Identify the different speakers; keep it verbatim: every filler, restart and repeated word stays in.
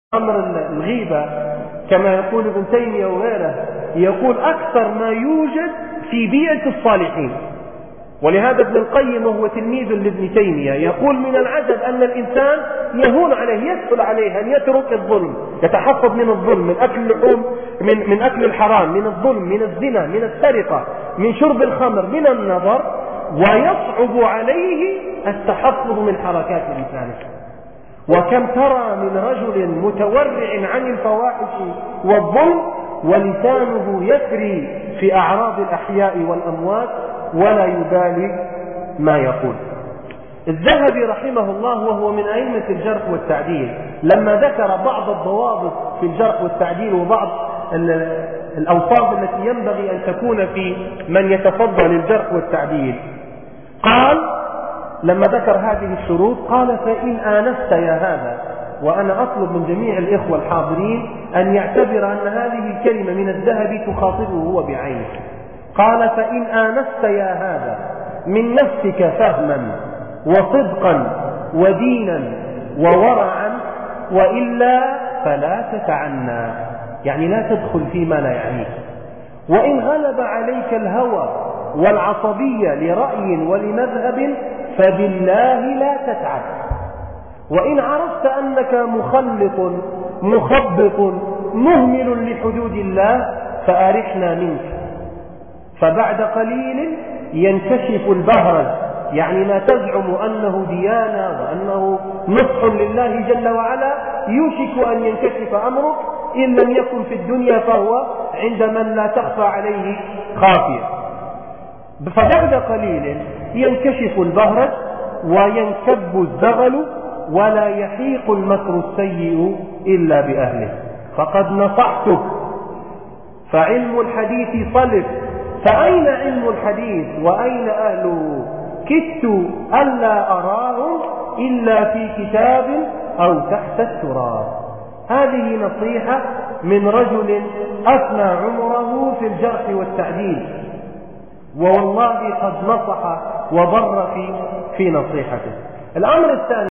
Speaker 1: أمر الغيبة كما يقول ابن تيمية وغيره، يقول أكثر ما يوجد في بيئة الصالحين. ولهذا ابن القيم وهو تلميذ لابن تيمية يقول من العجب أن الإنسان يهون عليه، يسهل عليه أن يترك الظلم، يتحفظ من الظلم، من أكل اللحوم، من, من أكل الحرام، من الظلم، من الزنا، من السرقة، من شرب الخمر، من النظر، ويصعب عليه التحفظ من حركات لسانه. وكم ترى من رجل متورع عن الفواحش والظلم ولسانه يسري في أعراض الأحياء والأموات ولا يبالي ما يقول. الذهبي رحمه الله وهو من أئمة الجرح والتعديل لما ذكر بعض الضوابط في الجرح والتعديل وبعض الأوصاف التي ينبغي أن تكون في من يتفضل الجرح والتعديل، قال لما ذكر هذه الشروط قال: فإن آنست يا هذا، وأنا أطلب من جميع الإخوة الحاضرين أن يعتبر أن هذه الكلمة من الذهبي تخاطبه هو بعينه. قال: فإن آنست يا هذا من نفسك فهما وصدقا ودينا وورعا، وإلا فلا تتعنى، يعني لا تدخل فيما لا يعنيك. وإن غلب عليك الهوى والعصبية لرأي ولمذهب فبالله لا تتعب. وإن عرفت أنك مخلط مخبط مهمل لحدود الله فأرحنا منك. فبعد قليل ينكشف البهرج، يعني ما تزعم أنه ديانة وأنه نصح لله جل وعلا يوشك أن ينكشف أمرك، إن لم يكن في الدنيا فهو عند من لا تخفى عليه خافية. فبعد قليل ينكشف البهرج وينكب الزغل ولا يحيق المكر السيء إلا بأهله. فقد نصحتك، فعلم الحديث صلب، فأين علم الحديث وأين أهله؟ كدت ألا أراهم إلا في كتاب أو تحت التراب. هذه نصيحة من رجل أفنى عمره في الجرح والتعديل، والله قد نصح وضر في في نصيحته. الأمر الثاني